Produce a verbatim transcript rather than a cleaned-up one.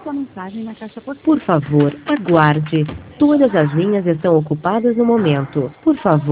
sua mensagem na caixa postal. Por favor, aguarde. Todas as linhas estão ocupadas no momento. Por favor.